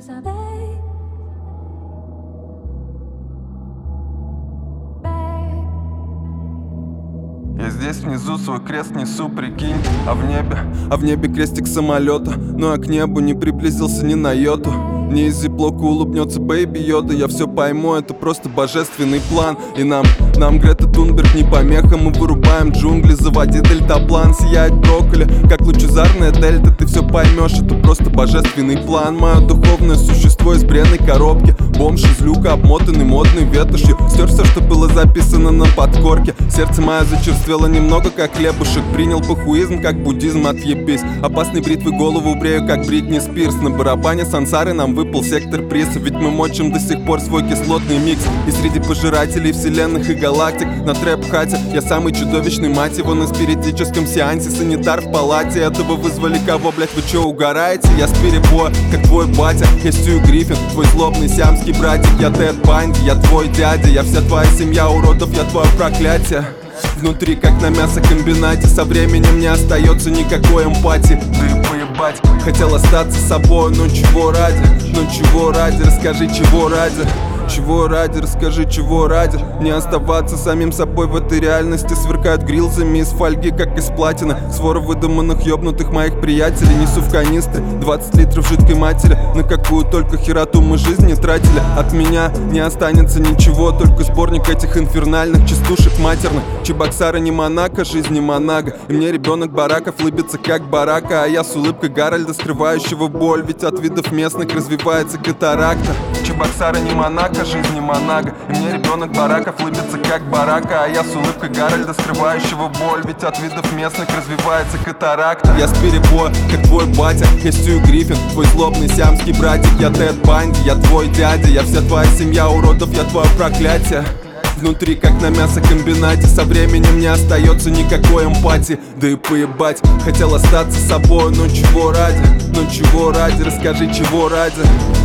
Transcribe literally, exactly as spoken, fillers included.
Я здесь внизу свой крест несу, прикинь. А в небе, а в небе крестик самолета. Ну а к небу не приблизился ни на йоту. Не из зиплока улыбнется Бэйби Йода. Я все пойму, это просто божественный план. И нам, нам Грета Тунберг не помеха. Мы вырубаем джунгли, заводи дельтаплан. Сияет брокколи, как лучезарная дельта. Ты все поймешь, это просто божественный план. Мое духовное существо из бренной коробки. Бомж из люка, обмотанный модной ветошью. Стер все, что было записано на подкорке. Сердце мое зачерствело немного, как хлебушек. Принял похуизм, как буддизм, отъебись. Опасной бритвы голову брею, как Бритни Спирс. На барабане сансары нам выпал сектор приса. Ведь мы мочим до сих пор свой кислотный микс. И среди пожирателей вселенных и галактик на трэп-хате я самый чудовищный, мать его, на спиритическом сеансе. Санитар в палате, этого вызвали кого, блять, вы чё, угораете? Я с перебоя, как твой батя. Я Стью Гриффин, твой злобный сиамский братик. Я Тед Банди, я твой дядя. Я вся твоя семья уродов, я твое проклятие. Внутри, как на мясокомбинате. Со временем не остается никакой эмпатии. Да и поебать, хотел остаться собой. Но чего ради, ну чего ради, расскажи, чего ради. Чего ради, расскажи, чего ради. Не оставаться самим собой в этой реальности. Сверкают грилзами из фольги, как из платины. Свора выдуманных ёбнутых моих приятелей. Несу в канистре двадцать литров жидкой матери. На какую только хероту мы жизнь не тратили. От меня не останется ничего, только сборник этих инфернальных частушек матерных. Чебоксары не Монако, жизнь не Монага. И мне ребенок бараков лыбится как барака. А я с улыбкой Гарольда, скрывающего боль. Ведь от видов местных развивается катаракта. Чебоксары не Монако, жизнь не Монако. И мне ребенок бараков лыбится как барака. А я с улыбкой Гарольда, скрывающего боль. Ведь от видов местных развивается катаракта. Я с перебоя, как твой батя. Я Стью Гриффин, твой злобный сиамский братик. Я Тед Банди, я твой дядя. Я вся твоя семья уродов, я твое проклятие. Внутри, как на мясокомбинате. Со временем не остается никакой эмпатии. Да и поебать, хотел остаться собой. Но чего ради, ну чего ради, расскажи, чего ради.